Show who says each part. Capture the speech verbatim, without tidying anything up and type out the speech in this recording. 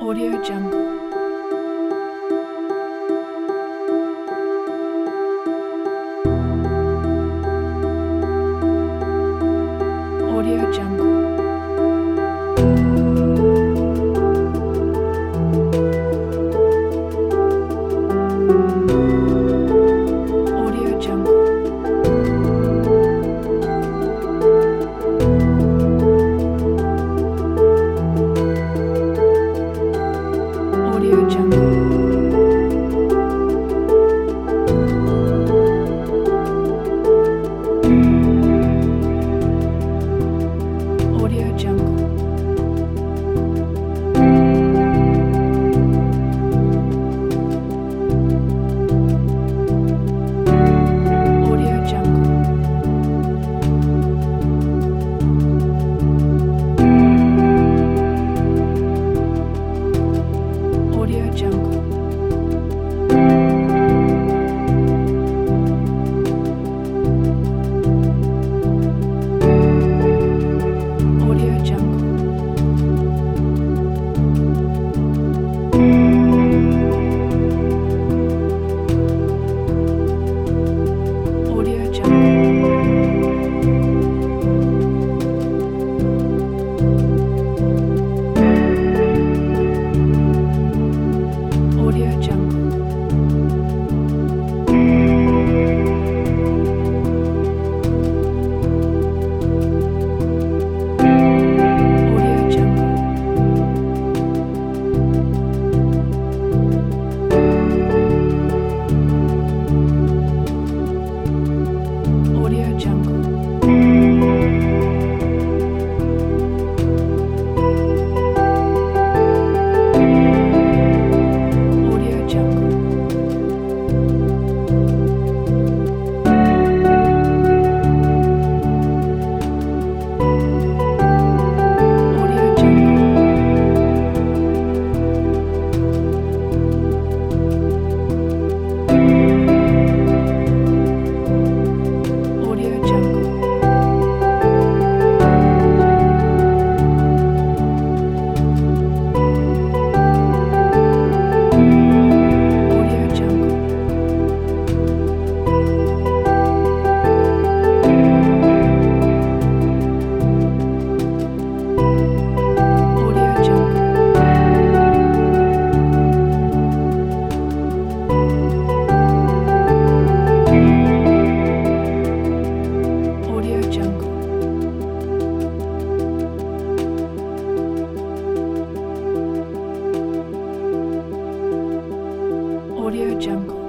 Speaker 1: Audio Jungle. Audio Jungle. Audio Jungle. Audio Jungle. Audio Jungle. Audio Jungle. Audio Jungle. Audio Jungle. Audio Jungle. Audio Jungle. Audio Jungle. Audio Jungle. Audio Jungle. Audio Jungle. Audio Jungle. Audio Jungle. Audio Jungle. Audio Jungle. Audio Jungle.